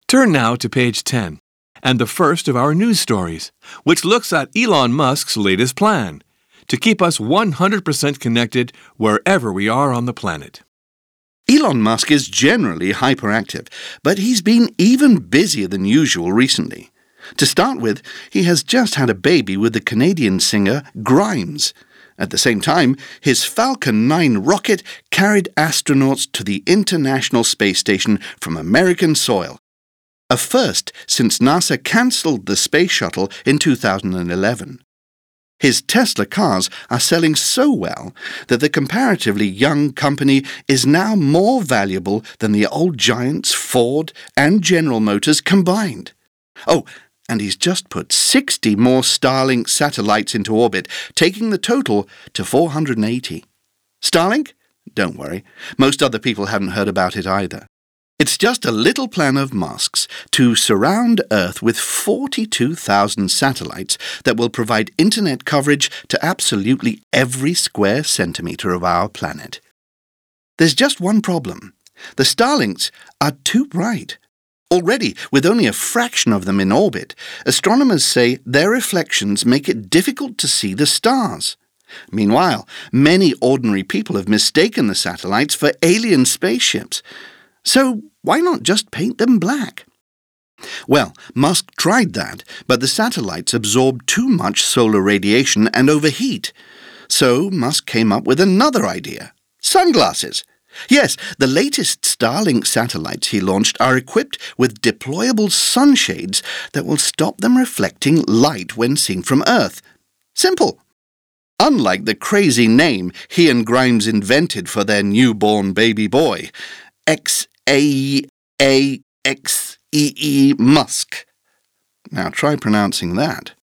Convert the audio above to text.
Turn now to page 10, and the first of our news stories, which looks at Elon Musk's latest plan to keep us 100% connected wherever we are on the planet. Elon Musk is generally hyperactive, but he's been even busier than usual recently. To start with, he has just had a baby with the Canadian singer Grimes. At the same time, his Falcon 9 rocket carried astronauts to the International Space Station from American soil, a first since NASA cancelled the space shuttle in 2011. His Tesla cars are selling so well that the comparatively young company is now more valuable than the old giants Ford and General Motors combined. Oh, and he's just put 60 more Starlink satellites into orbit, taking the total to 480. Starlink? Don't worry, most other people haven't heard about it either. It's just a little plan of Musk's to surround Earth with 42,000 satellites that will provide internet coverage to absolutely every square centimetre of our planet. There's just one problem. The Starlinks are too bright. Already, with only a fraction of them in orbit, astronomers say their reflections make it difficult to see the stars. Meanwhile, many ordinary people have mistaken the satellites for alien spaceships. So why not just paint them black? Well, Musk tried that, but the satellites absorb too much solar radiation and overheat. So Musk came up with another idea: sunglasses. Yes, the latest Starlink satellites he launched are equipped with deployable sunshades that will stop them reflecting light when seen from Earth. Simple. Unlike the crazy name he and Grimes invented for their newborn baby boy, Xaexee Musk. Now try pronouncing that.